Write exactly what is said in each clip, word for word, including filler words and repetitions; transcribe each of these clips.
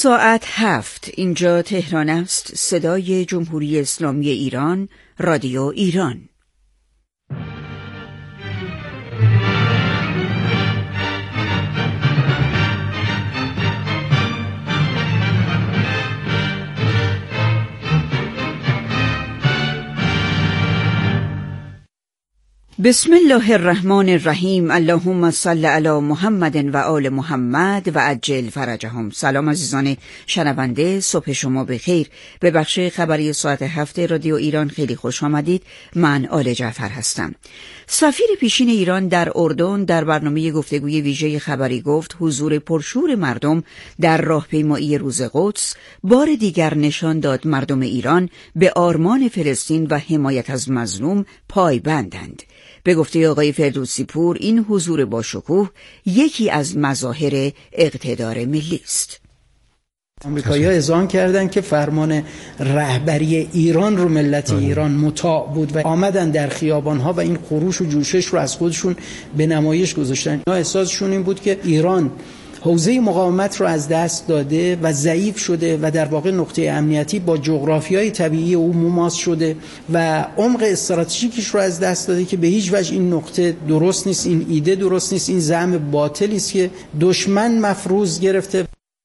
ساعت هفت، اینجا تهران است. صدای جمهوری اسلامی ایران، رادیو ایران. بسم الله الرحمن الرحیم. اللهم صل علی محمد و آل محمد و عجل فرجهم. سلام عزیزان شنونده، صبح شما بخیر. به بخش خبری ساعت هفت رادیو ایران خیلی خوش آمدید. من آل جعفر هستم. سفیر پیشین ایران در اردن در برنامه گفتگوی ویژه خبری گفت حضور پرشور مردم در راهپیمایی روز قدس بار دیگر نشان داد مردم ایران به آرمان فلسطین و حمایت از مظلوم پایبندند. به گفته آقای فردوسی پور، این حضور با شکوه یکی از مظاهر اقتدار ملی است. آمریکایی‌ها اذعان کردند که فرمان رهبری ایران رو ملت ایران مطاع بود و آمدن در خیابان‌ها و این خروش و جوشش رو از خودشون به نمایش گذاشتن. اینا احساسشون این بود که ایران حوزه مقاومت رو از دست داده و ضعیف شده و در واقع نقطه امنیتی با جغرافیای طبیعی او مماس شده و عمق استراتژیکش رو از دست داده که به هیچ وجه این نقطه درست نیست، این ایده درست نیست، این زعم باطلی است که دشمن مفروض گرفته.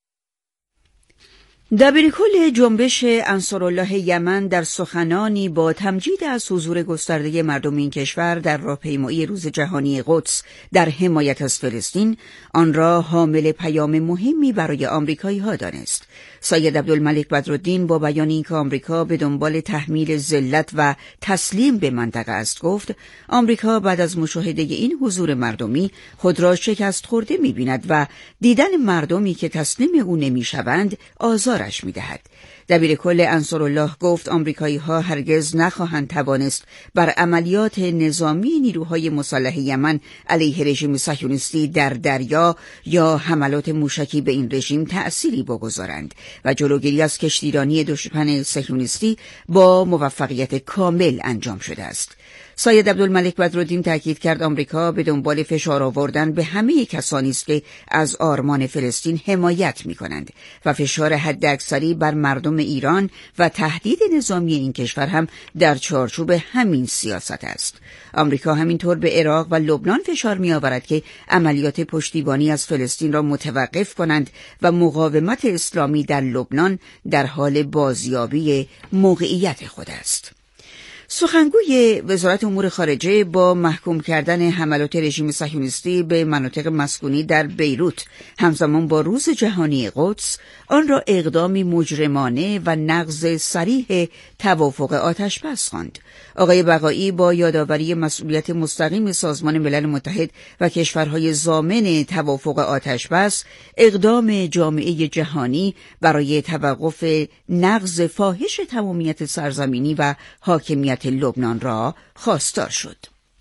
دبیرکل جنبش انصارالله یمن در سخنانی با تمجید از حضور گسترده مردم این کشور در راهپیمایی روز جهانی قدس در حمایت از فلسطین، آن را حامل پیام مهمی برای آمریکایی‌ها دانست. سید عبدالملک بدرالدین با بیان اینکه آمریکا به دنبال تحمیل ذلت و تسلیم به منطقه است گفت آمریکا بعد از مشاهده این حضور مردمی خود را شکست خورده می‌بیند و دیدن مردمی که تسلیم او نمی‌شوند آزارش می‌دهد. دبیرکل انصارالله گفت آمریکایی‌ها هرگز نخواهند توانست بر عملیات نظامی نیروهای مسلح یمن علیه رژیم صهیونیستی در دریا یا حملات موشکی به این رژیم تأثیری بگذارند و جلوگیری از کشتیرانی دشمن صهیونیستی با موفقیت کامل انجام شده است. سید عبدالملک بدرالدین تاکید کرد آمریکا به دنبال فشار آوردن به همه کسانی است که از آرمان فلسطین حمایت می‌کنند و فشار حداکثری بر مردم ایران و تهدید نظامی این کشور هم در چارچوب همین سیاست است. آمریکا همینطور به عراق و لبنان فشار می‌آورد که عملیات پشتیبانی از فلسطین را متوقف کنند و مقاومت اسلامی در لبنان در حال بازیابی موقعیت خود است. سخنگوی وزارت امور خارجه با محکوم کردن حملات رژیم صهیونیستی به مناطق مسکونی در بیروت همزمان با روز جهانی قدس آن را اقدامی مجرمانه و نقض صریح توافق آتشبس خواند. آقای بقایی با یادآوری مسئولیت مستقیم سازمان ملل متحد و کشورهای ضامن توافق آتشبس اقدام جامعه جهانی برای توقف نقض فاحش تمامیت سرزمینی و حاکمیت لبنان را خواستار شد.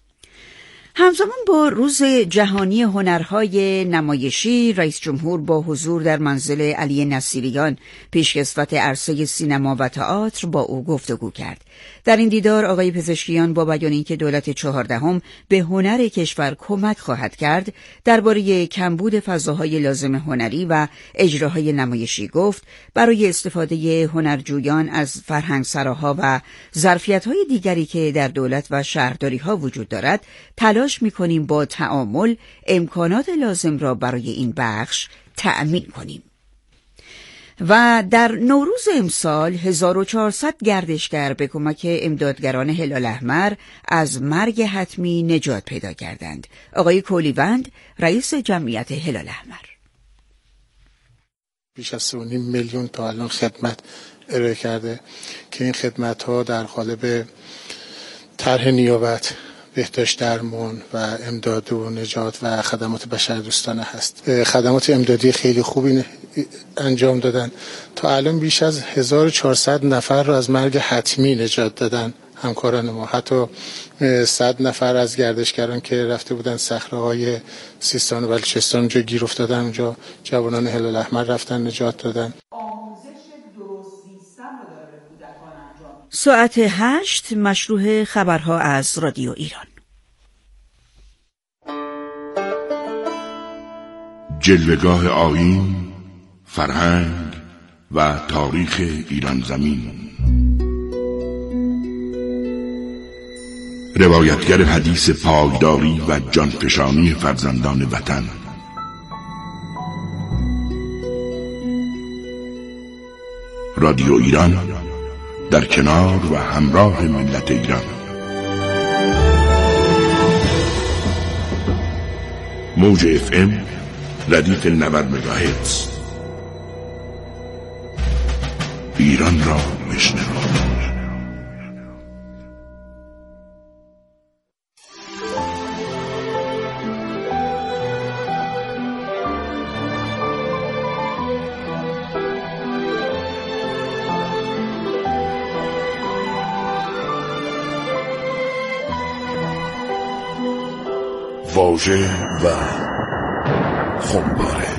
همزمان با روز جهانی هنرهای نمایشی، رئیس جمهور با حضور در منزل علی نصیریان پیشکسوت عرصه سینما و تئاتر با او گفتگو کرد. در این دیدار آقای پزشکیان با بیان اینکه دولت چهاردهم به هنر کشور کمک خواهد کرد درباره کمبود فضاهای لازم هنری و اجراهای نمایشی گفت برای استفاده هنرجویان از فرهنگسراها و ظرفیت‌های دیگری که در دولت و شهرداری‌ها وجود دارد تلاش می‌کنیم با تعامل امکانات لازم را برای این بخش تأمین کنیم. و در نوروز امسال هزار و چهارصد گردشگر به کمک امدادگران هلال احمر از مرگ حتمی نجات پیدا کردند. آقای کولیوند رئیس جمعیت هلال احمر: بیش از سه و نیم میلیون تا الان خدمت ارائه کرده که این خدمت ها در قالب طرح نیابت، بهداشت درمان و امداد و نجات و خدمات بشردوستانه هست. خدمات امدادی خیلی خوبی انجام دادن. تا الان بیش از هزار و چهارصد نفر رو از مرگ حتمی نجات دادن همکاران ما. حتی صد نفر از گردشگران که رفته بودن صحراهای سیستان و بلوچستان اونجا گیر افتادن، اونجا جوانان هلال احمر رفتن نجات دادن. ساعت هشت، مشروع خبرها از رادیو ایران. جلوه‌گاه آیین، فرهنگ، و تاریخ ایران زمین. روایتگر حدیث پایداری و جانفشانی فرزندان وطن. رادیو ایران در کنار و همراه ملت ایران. موج اف ام ردیف نود مگاهرتز. ایران را بشنوید. واژه و خمپاره.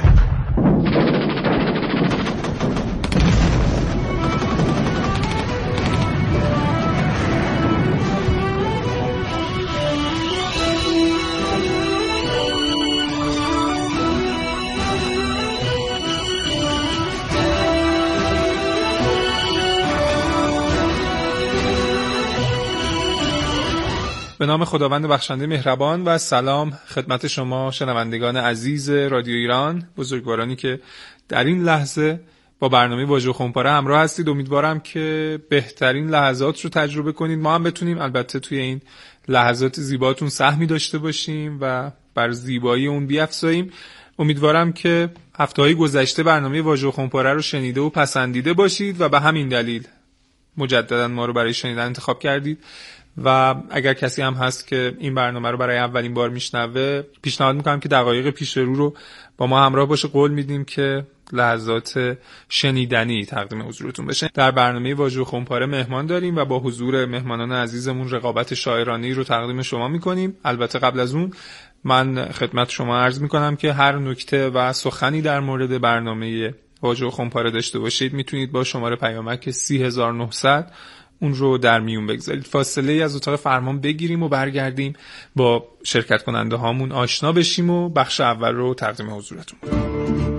به نام خداوند بخشنده مهربان و سلام خدمت شما شنوندگان عزیز رادیو ایران، بزرگوارانی که در این لحظه با برنامه واژه و خمپاره همراه هستید. امیدوارم که بهترین لحظات رو تجربه کنید، ما هم بتونیم البته توی این لحظات زیباتون سهمی داشته باشیم و بر زیبایی اون بیفزاییم. امیدوارم که هفته‌های گذشته برنامه واژه و خمپاره رو شنیده و پسندیده باشید و به همین دلیل مجددا ما رو برای شنیدن انتخاب کردید. و اگر کسی هم هست که این برنامه رو برای اولین بار میشنوه، پیشنهاد میکنم که دقایق پیش رو رو با ما همراه باشه. قول میدیم که لحظات شنیدنی تقدیم حضورتون بشه. در برنامه واژه و خمپاره مهمان داریم و با حضور مهمانان عزیزمون رقابت شاعرانه‌ای رو تقدیم شما میکنیم. البته قبل از اون من خدمت شما عرض میکنم که هر نکته و سخنی در مورد برنامه واژه و خمپاره داشته باشید میتونید با شماره پیامک سی هزار و نهصد اون رو در میون بگذارید. فاصله ای از اتاق فرمان بگیریم و برگردیم با شرکت کننده هامون آشنا بشیم و بخش اول رو تقدیم حضورتون کنیم.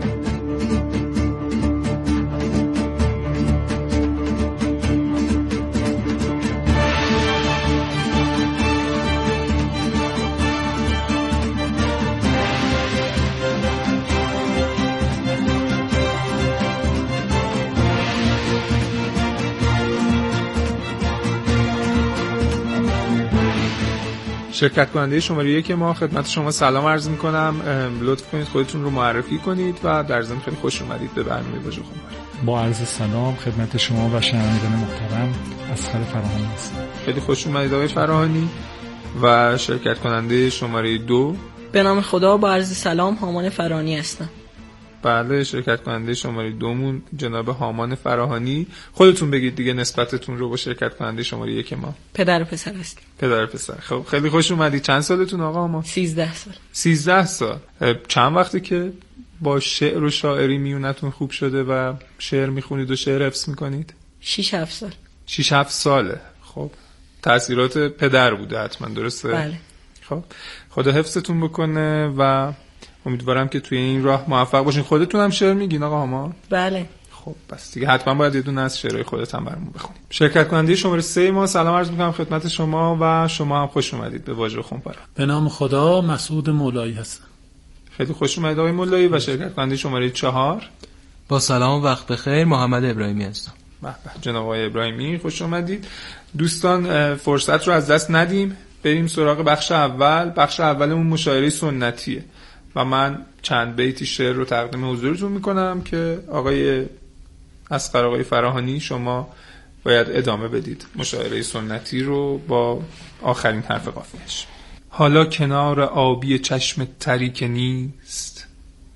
شرکت کننده شماره یک ما خدمت شما سلام عرض میکنم. لطف کنید خودتون رو معرفی کنید و در ضمن خیلی خوش اومدید به برنامه واژه و خمپاره. با عرض سلام خدمت شما و شنوندگان محترم، اصغر فراهانی هستم. خیلی خوش اومدید آقای فراهانی. و شرکت کننده شماره دو، به نام خدا با عرض سلام هامان فراهانی هستم. بله، شرکت کننده شماره دومون جناب هامان فراهانی. خودتون بگید دیگه نسبتتون رو با شرکت کننده شماره یک ما. پدر و پسر هستیم. پدر و پسر. خب خیلی خوش اومدید. چند سالتون آقا هامان؟ سیزده سال. سیزده سال. چند وقتی که با شعر و شاعری میونتون خوب شده و شعر میخونید و شعر حفظ میکنید؟ شیش هفت سال. شیش هفت ساله. خب تأثیرات پدر بوده حتما، درسته؟ بله. خب خدا حفظتون بکنه و امیدوارم که توی این راه موفق باشین. خودتون هم شعر میگین آقا هامان؟ بله. خب بس دیگه حتما باید یه دونه از شعرهای خودت هم برامون بخونیم. شرکت کننده شماره سه ما، سلام عرض میکنم خدمت شما و شما هم خوش اومدید به واژه و خمپاره. به نام خدا مسعود مولایی هستم. خیلی خوش اومدید آقای مولایی. و شرکت کننده شماره چهار، با سلام و وقت بخیر، محمد ابراهیمی هستم. به به جناب آقای ابراهیمی خوش اومدید. دوستان فرصت رو از دست ندیم، بریم سراغ بخش اول. بخش اولمون مشاعره سنتیه و من چند بیتی شعر رو تقدیم حضورتون میکنم که آقای اصغر آقای فراهانی شما باید ادامه بدید مشاعره سنتی رو با آخرین حرف قافیه‌اش. حالا کنار آبی چشم تری که نیست،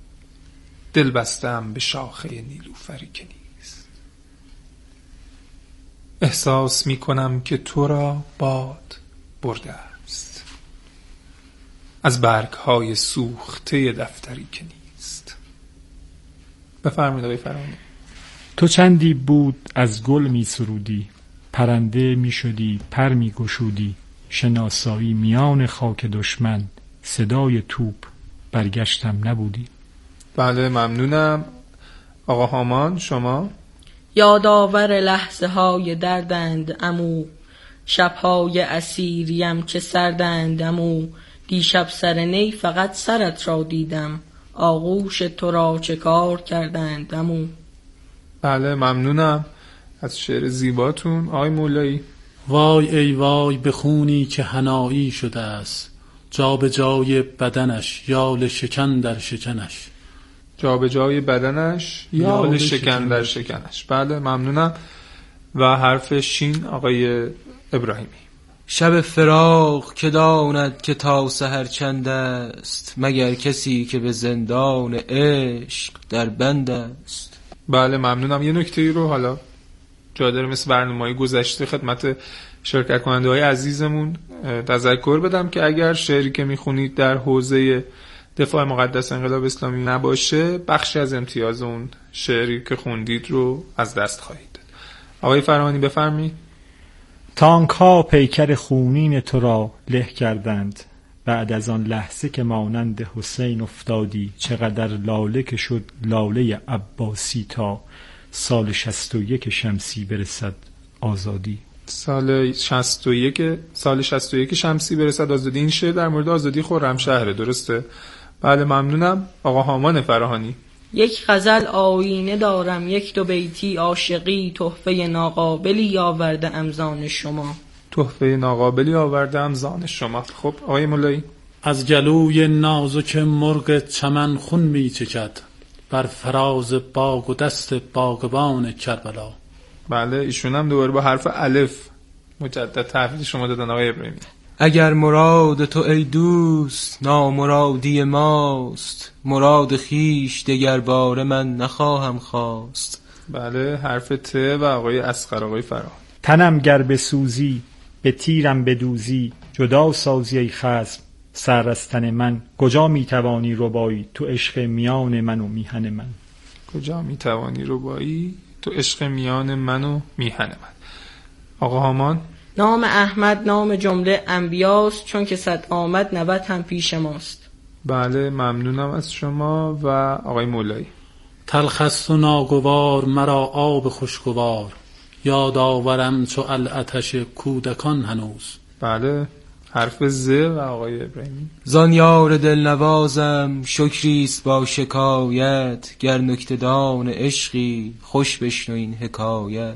دل بستم به شاخه نیلوفری که نیست. احساس میکنم که تو را باد برده است از برگ‌های سوخته دفتری که نیست. بفرمایید آقای فراهانی. تو چندی بود از گل می سرودی، پرنده می شدی، پر می گشودی، شناسایی میان خاک دشمن، صدای توپ برگشتم نبودی. بله ممنونم. آقا هامان شما؟ یادآور لحظه های دردند عمو، شبهای اسیریم که سردند عمو. دیشب سر نی فقط سرت را دیدم، آغوش تو را چه کار کردند عمو. بله ممنونم از شعر زیباتون آقای مولایی. وای ای وای به خونی که حنایی شده است، جا به جای بدنش یال شکن در شکنش. جا به جای بدنش یال شکن در شکنش. بله ممنونم. و حرف شین آقای ابراهیمی. شب فراق که داند که تا سحر چند است، مگر کسی که به زندان عشق در بند است. بله ممنونم. یه نکته رو حالا جا داره مثل برنامه‌های گذشته خدمت شرکت کننده های عزیزمون تذکر بدم که اگر شعری که میخونید در حوزه دفاع مقدس انقلاب اسلامی نباشه، بخشی از امتیاز اون شعری که خوندید رو از دست خواهید داد. آقای فرهانی بفرمایید. تانک ها پیکر خونین تو را له کردند، بعد از آن لحظه که مانند حسین افتادی، چقدر لاله که شد لاله عباسی، تا سال شصت و یک شمسی برسد آزادی. سال شصت و یک سال شصت و یک شمسی برسد آزادی. این شعر در مورد آزادی خرمشهره، درسته؟ بله ممنونم. آقا هامان فراهانی. یک غزل آیینه دارم، یک دو بیتی عاشقی، تحفه ناقابلی آورده ام زان شما. تحفه ناقابلی آورده ام زان شما. خب آقای مولایی. از گلوی نازک مرغ چمن خون می چکد، بر فراز باغ و دست باغبان کربلا. بله ایشون هم دوباره با حرف الف مجدد تحویل شما دادن آقای ابراهیمی. اگر مراد تو ای دوست نامرادی ماست، مراد خیش دگر باره من نخواهم خواست. بله حرف ت و آقای اصغر آقای فرهاد. تنم گر بسوزی به تیرم بدوزی، جدا سازی ای خصم سر از تن من، کجا میتوانی ربایی تو عشق میان من و میهن من. کجا میتوانی ربایی تو عشق میان من و میهن من. آقا هامان. نام احمد نام جمله انبیاست، چون که صد آمد نود هم پیش ماست. بله ممنونم از شما. و آقای مولایی. تلخ است و ناگوار مرا آب خوشگوار، یاد آورم چو العطش کودکان هنوز. بله حرف ز و آقای ابراهیمی. زان یار دلنوازم شکریست با شکایت، گر نکته‌دان عشقی خوش بشنو این حکایت.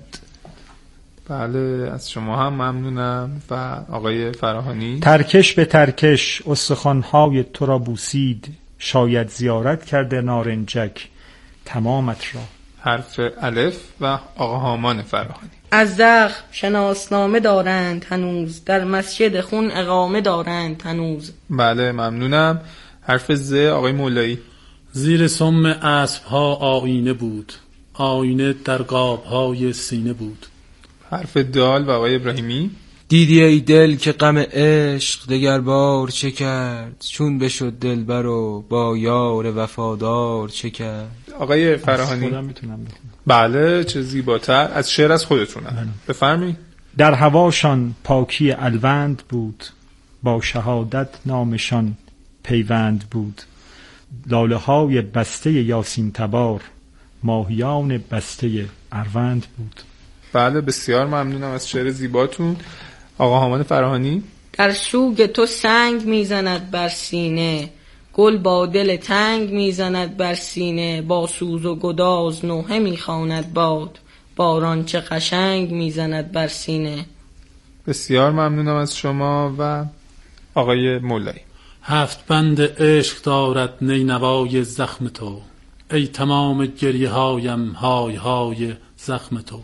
بله از شما هم ممنونم. و آقای فراهانی. ترکش به ترکش استخوان‌های تو را بوسید، شاید زیارت کرده نارنجک تمامت را. حرف الف و آقا هامان فراهانی. از زخم شناسنامه دارند هنوز، در مسجد خون اقامه دارند هنوز. بله ممنونم. حرف ز آقای مولایی. زیر سم اسب‌ها آینه بود، آینه در قاب‌های سینه بود. حرف دال و آقای ابراهیمی. دیدی ای دل که غم عشق دگر بار چه کرد، چون بشد دلبر و با یار وفادار چه کرد. آقای فراهانی. خودم میتونم بخونم. بله چه زیباتر از شعر از خودتونه. بفرمایید. در هواشان پاکی الوند بود، با شهادت نامشان پیوند بود. لاله های بسته یاسین تبار، ماهیان بسته اروند بود. بله بسیار ممنونم از شعر زیباتون. آقا هامان فراهانی. در سوگ تو سنگ میزند بر سینه، گل با دل تنگ میزند بر سینه. با سوز و گداز نوحه میخواند باد، باران چه قشنگ میزند بر سینه. بسیار ممنونم از شما. و آقای مولایی. هفت بند عشق دارد نینوای زخم تو، ای تمام گریه هایم های های زخم تو.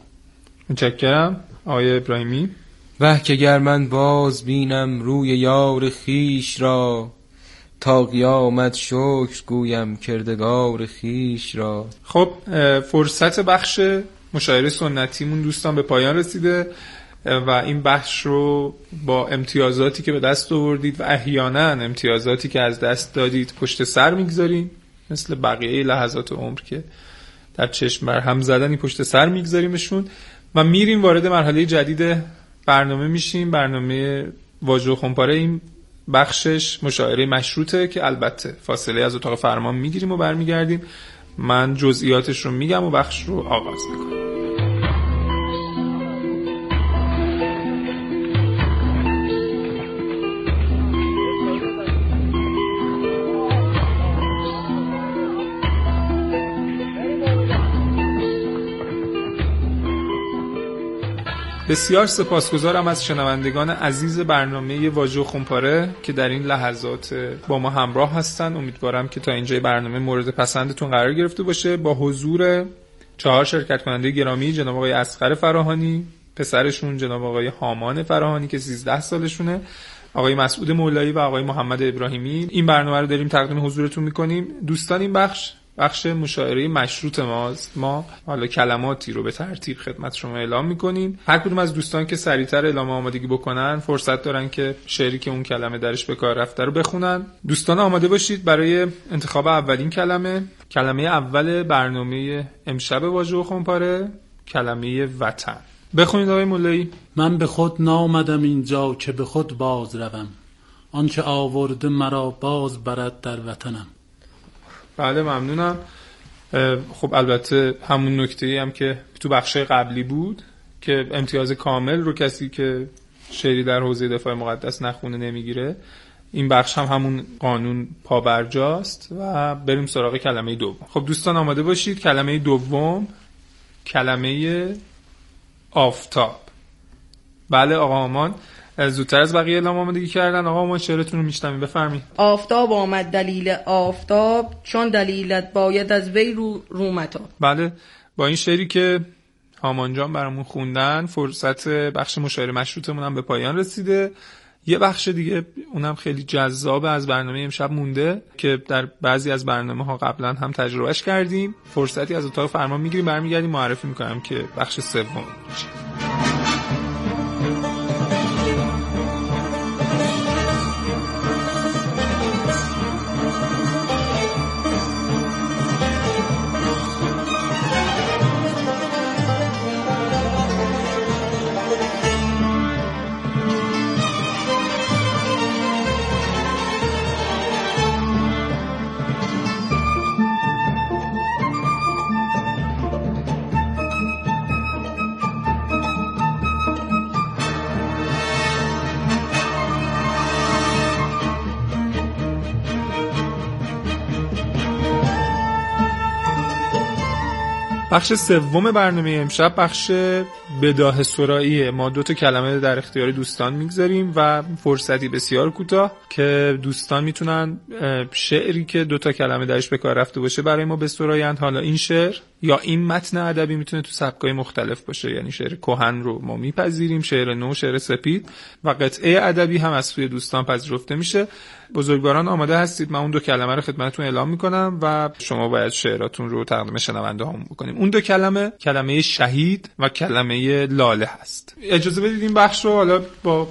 متشکرم. آقای ابراهیمی. وه که گر من باز بینم روی یار خیش را، تا قیامت شکر گویم کردگار خیش را. خب فرصت بخش مشاعره سنتیمون دوستان به پایان رسیده و این بخش رو با امتیازاتی که به دست آوردید و احیانا امتیازاتی که از دست دادید پشت سر میگذاریم، مثل بقیه لحظات عمر که در چشم بر هم زدنی پشت سر میگذاریمشون و میریم وارد مرحله جدید برنامه میشیم. برنامه واژه و خمپاره این بخشش مشاعره مشروطه که البته فاصله از اتاق فرمان میگیریم و برمیگردیم. من جزئیاتش رو میگم و بخش رو آغاز میکنم. بسیار سپاسگزارم از شنوندگان عزیز برنامه واژه و خمپاره که در این لحظات با ما همراه هستن. امیدوارم که تا اینجای برنامه مورد پسندتون قرار گرفته باشه. با حضور چهار شرکت کننده گرامی، جناب آقای اصغر فراهانی، پسرشون جناب آقای هامان فراهانی که سیزده سالشونه، آقای مسعود مولایی و آقای محمد ابراهیمی، این برنامه رو داریم تقدیم حضورتون میکنیم. دوستان، این بخش بخش مشاعره مشروط ماست. ما حالا کلماتی رو به ترتیب خدمت شما اعلام میکنیم. هر کدوم از دوستان که سریعتر اعلام آمادگی بکنن فرصت دارن که شعری که اون کلمه درش به کار رفته رو بخونن. دوستان آماده باشید برای انتخاب اولین کلمه. کلمه اول برنامه امشب واژه و خمپاره، کلمه وطن. بخونید آقای مولایی. من به خود نامدم اینجا که به خود باز روم، آنچه آورده مرا باز برد در وطنم. بله ممنونم. خب البته همون نکته‌ای هم که تو بخش قبلی بود که امتیاز کامل رو کسی که شعری در حوزه دفاع مقدس نخونه نمیگیره، این بخش هم همون قانون پابرجاست و بریم سراغ کلمه دوم. خب دوستان آماده باشید. کلمه دوم کلمه آفتاب. بله آقا آمان زودتر از بقیه اعلام آمادگی کردن. آقا آمان شعرتون رو میشنویم، بفرمایید. آفتاب آمد دلیل آفتاب، چون دلیلت باید از وی رو رومتا. بله، با این شعری که هامان جان برامون خوندن فرصت بخش مشاعره مشروطمون هم به پایان رسیده. یه بخش دیگه اونم خیلی جذاب از برنامه امشب مونده که در بعضی از برنامه ها قبلا هم تجربهش کردیم. فرصتی از اتاق فرمان میگیریم، برمیگردیم معرفی میکنم که بخش سوم میشه. بخش سوم برنامه امشب بخش بداهه سراییه. ما دو تا کلمه در اختیار دوستان میگذاریم و فرصتی بسیار کوتاه که دوستان میتونن شعری که دو تا کلمه درش به کار رفته باشه برای ما بسرایند. حالا این شعر یا این متن ادبی میتونه تو سبکای مختلف باشه، یعنی شعر کهن رو ما میپذیریم، شعر نو، شعر سپید و قطعه ادبی هم از سوی دوستان پذیرفته میشه. بزرگواران آماده هستید؟ من اون دو کلمه رو خدمتتون اعلام میکنم و شما باید شعراتون رو تقدیم شنونده هامون بکنیم. اون دو کلمه کلمه شهید و کلمه لاله هست. اجازه بدید این بخش رو حالا با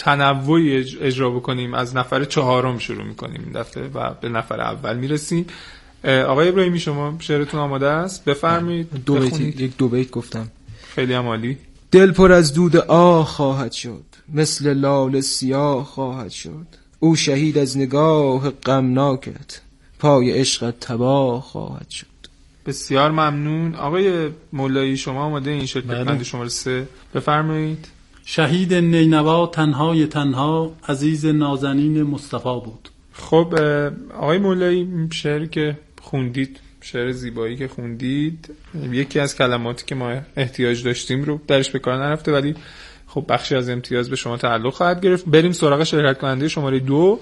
تنوعی اجرا بکنیم. از نفر چهارم شروع میکنیم این دفعه و به نفر اول میرسیم. آقای ابراهیمی شما شعرتون آماده است؟ بفرمایید. دو بیت، یک دو بیت گفتم. خیلی عالی. دل پر از دود آه خواهد شد، مثل لاله سیاه خواهد شد. او شهید از نگاه غمناکت، پای عشقت تباه خواهد شد. بسیار ممنون. آقای مولایی شما آماده این شرکت بند شماره سه، بفرمایید. شهید نینوا تنهای تنها، عزیز نازنین مصطفی بود. خب آقای مولایی شعری که خوندید، شعر زیبایی که خوندید، یکی از کلماتی که ما احتیاج داشتیم رو درش به کار نرفته، ولی خب بخشی از امتیاز به شما تعلق خواهد گرفت. بریم سراغ شرکت کننده شماره دو،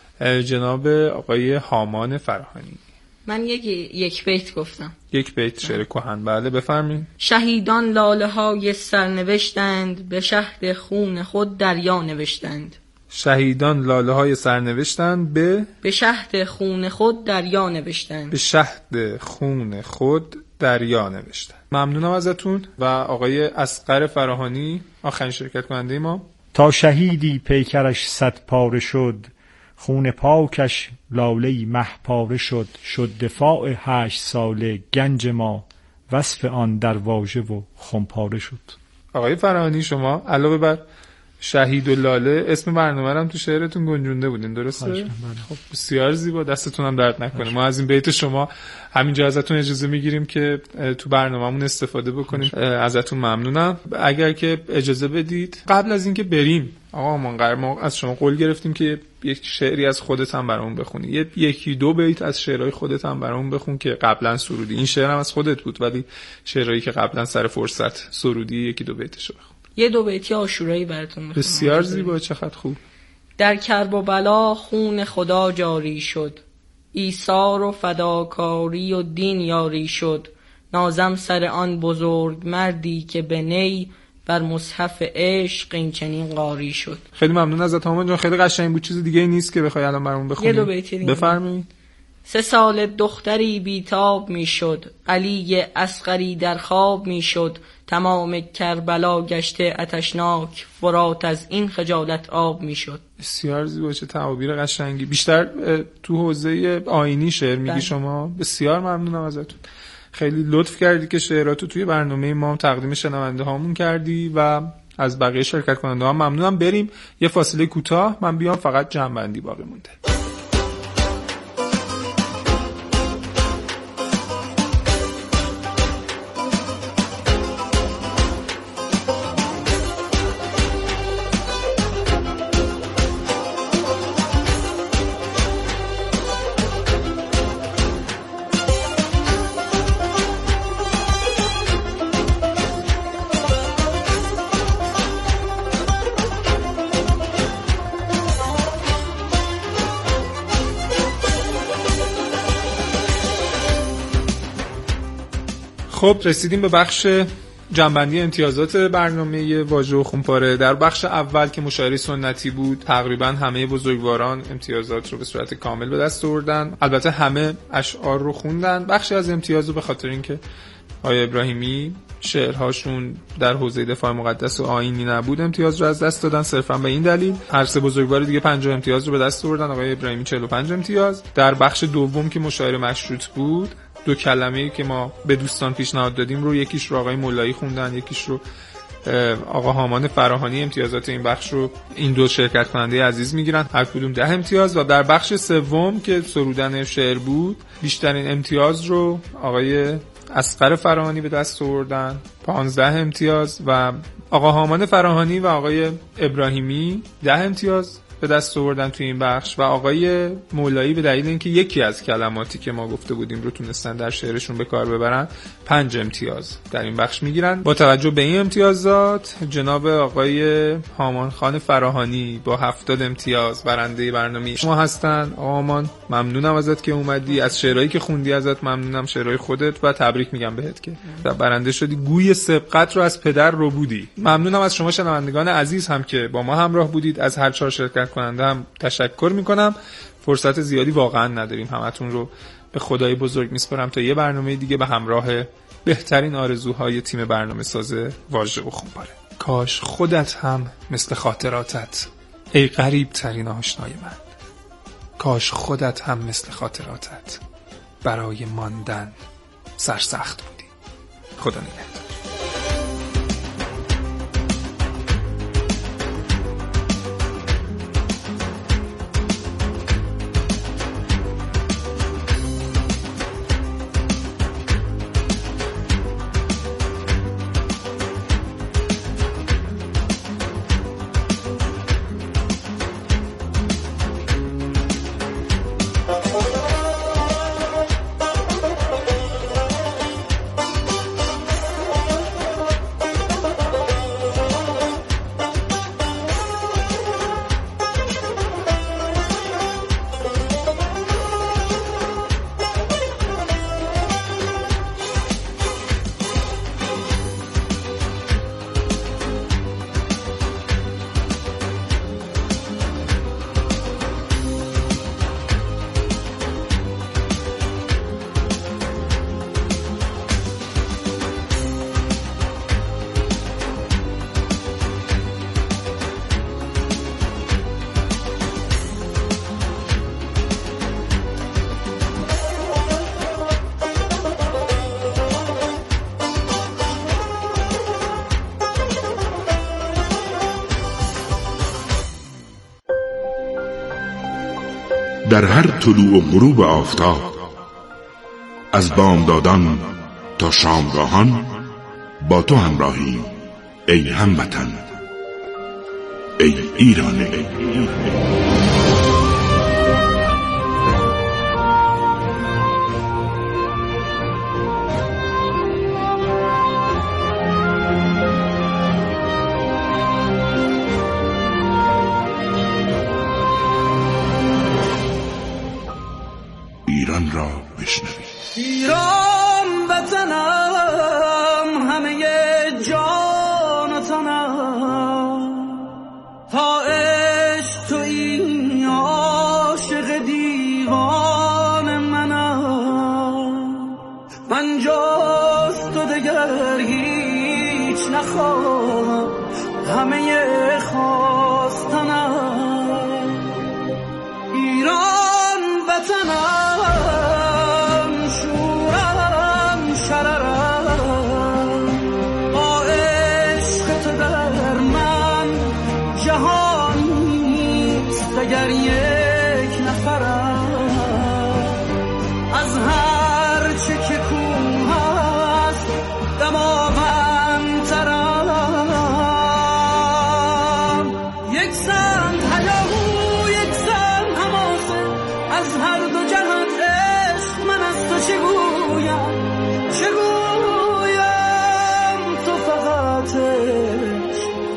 جناب آقای هامان فراهانی. من یک یک بیت گفتم. یک بیت شعر کهن. بله بفرمایید. شهیدان لاله های سرنوشتند، به شهد خون خود دریا نوشتند. شهیدان لاله های سرنوشتند به به شهد خون خود دریا نوشتند. به شهد خون خود دریا نوشتند. ممنونم ازتون. و آقای اصغر فراهانی آخرین شرکت کننده ما. تا شهیدی پیکرش صد پاره شد، خون پاکش لاله‌ای مه پاره شد. شد دفاع هشت ساله گنج ما، وصف آن در واژه و خمپاره شد. آقای فراهانی شما علاوه بر شهید و لاله اسم برنامه هم تو شعرتون گنجونده بودین، درسته؟ خب بسیار زیبا، دستتون هم درد نکنه. ما از این بیت شما همینجا ازتون اجازه میگیریم که تو برنامه‌مون استفاده بکنیم. ازتون ممنونم. اگر که اجازه بدید قبل از اینکه بریم آقا ما قرار ما از شما قول گرفتیم که یک شعری از خودت هم برامون بخونی. یه یکی دو بیت از شعرهای خودت هم برامون بخون که قبلا سرودی. این شعر هم از خودت بود ولی شعرهایی که قبلا سر فرصت سرودی یکی دو بیتشو بخون. یه دو بیتی عاشورایی براتون میخونم. بسیار زیبا، چقدر خوب. در کرب و بلا خون خدا جاری شد، ایثار و فداکاری و دین یاری شد. نازم سر آن بزرگ مردی که به نی، بر مصحف عشق این چنین قاری شد. خیلی ممنون ازت هامان جان، خیلی قشنگ بود. چیز دیگه ای نیست که بخوای الان برامون بخونی؟ یه دو بیتی دیگه بفرمایید. سه سال دختری بیتاب میشد، علی اصغری در خواب میشد. تمام کربلا گشته آتشناک، فرات از این خجالت آب میشد. بسیار زیبا، چه تعابیر قشنگی. بیشتر تو حوزه آیینی شعر میگی شما. بسیار ممنونم ازتون، خیلی لطف کردی که شعراتو توی برنامه ما تقدیم شنونده هامون کردی و از بقیه شرکت کننده ها ممنونم. بریم یه فاصله کوتاه، من بیام، فقط جمع‌بندی باقی مونده. خب رسیدیم به بخش جنبندی امتیازات برنامه واژه و خونپاره. در بخش اول که مشاعره سنتی بود، تقریبا همه بزرگواران امتیازات رو به صورت کامل به دست آوردن. البته همه اشعار رو خوندن. بخشی از امتیاز رو به خاطر اینکه آقای ابراهیمی شعرهاشون در حوزه دفاع مقدس و آیینی نبود، امتیاز رو از دست دادن. صرفا به این دلیل هر سه بزرگوار دیگه پنجاه امتیاز رو به دست آوردن. آقای ابراهیمی چهل و پنج امتیاز. در بخش دوم که مشاعره مشروط بود، دو کلمه‌ای که ما به دوستان پیشنهاد دادیم رو، یکیش رو آقای مولایی خوندن، یکیش رو آقا هامان فراهانی. امتیازات این بخش رو این دو شرکت کننده عزیز میگیرن، هر کدوم ده امتیاز. و در بخش سوم که سرودن شعر بود، بیشترین امتیاز رو آقای اصغر فراهانی به دست آوردن، پانزده امتیاز، و آقا هامان فراهانی و آقای ابراهیمی ده امتیاز به دست آوردن توی این بخش، و آقای مولایی به دلیل اینکه یکی از کلماتی که ما گفته بودیم رو تونستن در شعرشون به کار ببرن، پنج امتیاز در این بخش میگیرن. با توجه به این امتیازات، جناب آقای هامان خان فراهانی با هفتاد امتیاز برنده برنامه شما هستن. آقا هامان ممنونم ازت که اومدی، از شعرهایی که خوندی ازت ممنونم، شعرهای خودت، و تبریک میگم بهت که برنده شدی. گوی سبقت رو از پدر رو بودی. ممنونم از شما شنوندگان عزیز هم که با ما همراه بودید. از هر چهار شرکت کننده هم تشکر میکنم. فرصت زیادی واقعا نداریم، همتون رو به خدای بزرگ میسپارم تا یه برنامه دیگه به همراه بهترین آرزوهای تیم برنامه ساز واژه و خونپاره. کاش خودت هم مثل خاطراتت ای غریب ترین آشنای من، کاش خودت هم مثل خاطراتت برای ماندن سرسخت بودی. خدا نگهدار. در هر طلوع و غروب آفتاب، از بامدادان تا شامگاهان با تو همراهیم ای هموطن، ای ایران.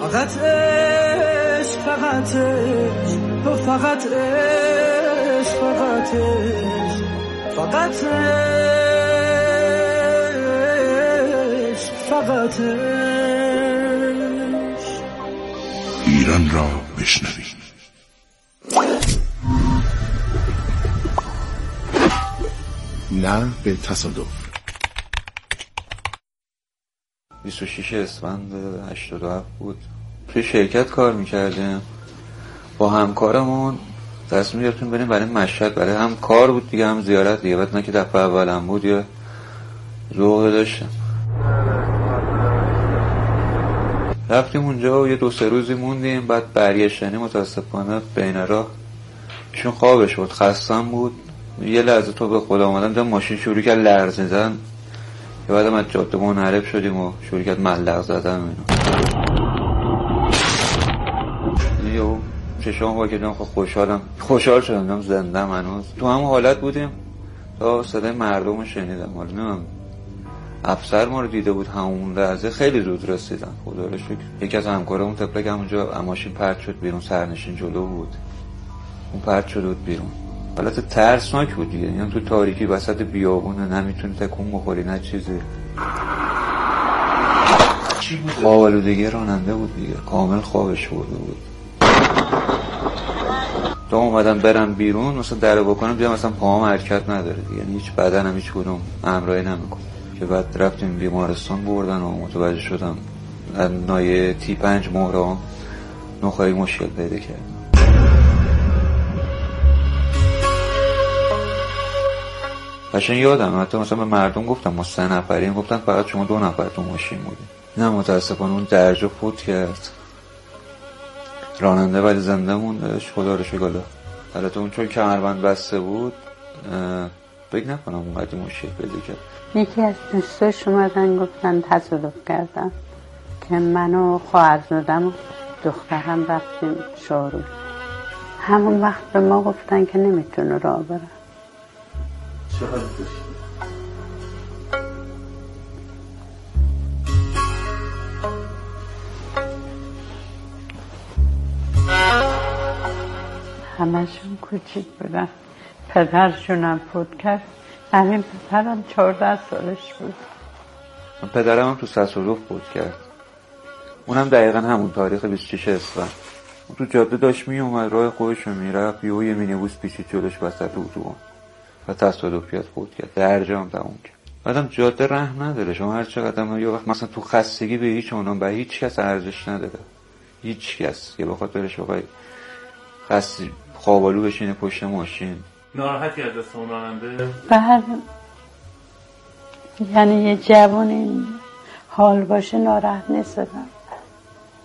فقط عشق فقط عشق تو فقط عشق فقط عشق فقط عشق فقط عشق. ایران را بشنوید. نه به تصادف. بیست و شش اسفند هشتاد و هفت بود. توی شرکت کار میکردیم با همکارمون، تصمیم گرفتیم بریم برای مشهد، برای هم کار بود دیگه هم زیارت دیگه. بعد نه که دفعه اولم بود یه ذوق داشتم. رفتیم اونجا و یه دو سه روزی موندیم. بعد برگشتنی متاسفانه بین راه ایشون خوابش بود، خستم بود. یه لحظه تو به خدا اومدم دیدم ماشین شروع کرد لرزیدن. که بعدم از جاده منحرف شدیم و شروع کرد ملق زدن اینو. یهو چشام وا کردم، خب خوشحالم خوشحال شدم دیدم زنده ام هنوز. تو همون حالت بودیم تا صدای مردم رو شنیدم. حالا نمیدونم افسر ما رو دیده بود همون لحظه، خیلی زود رسیدن خدا رو شکر. یکی از همکارامون تپلک همونجا ماشین پرت شد بیرون، سرنشین جلو بود، اون پرت شد بود بیرون. حالت ترسناک بود دیگه، یعنی تو تاریکی وسط بیابونه، نمیتونی تکون بخوری نه چیزی. خواب آلودگی راننده بود دیگه، کامل خوابش برده بود. تا اومدن برم بیرون مثلا در بکنم دیدم مثلا پاهم حرکت نداره دیگه، یعنی هیچ بدنم هیچ کدوم همراهی نمیکنه. که بعد رفتیم بیمارستان بردن و متوجه شدم از نایه تی پنج مهران نخاعی مشکل پیدا کرد. قشنگ یادم حتی مثلا به مردم گفتم ما سه نفریم، گفتن فقط شما دو نفر تو ماشین بودیم. نه متاسفانه اون درجا فوت کرد راننده، ولی زنده موندش خدا رو شکر. البته اون چون کمربند بسته بود فکر نکنم اونقدر مشکل پیدا کرد. یکی از دوستاش اومدن گفتن تصادف کردم که من و خواهرزادم و دخترم رفتیم شاروخ. همون وقت به ما گفتن که نمیتونه راه بره. چه حالی داشتی؟ همشون کوچیک بودن. پدرشونم فوت کرد. همین پدرم چهارده سالش بود. پدرم هم تو تصادف فوت کرد. اونم دقیقا همون تاریخ بیست و شش اسفند. تو جاده داشت می اومد راه خودش رو میرفت، یهو یه مینیبوس پیچید جلوش وسط اتوبان و تصادف کرد فوت کرد. درجا هم تموم کرد. بعدم جاده رحم نداره. شما هر چقدر یه وقت مثلا تو خستگی به هیچ اونم به هیچ کس ارزش نداره. هیچ کس که بخواد برش بخوای خستی خوابالو بشینه پشت ماشین. ناراحتی از دست اون راننده؟ بله، یعنی یه جوان این حال باشه ناراحت نیستم.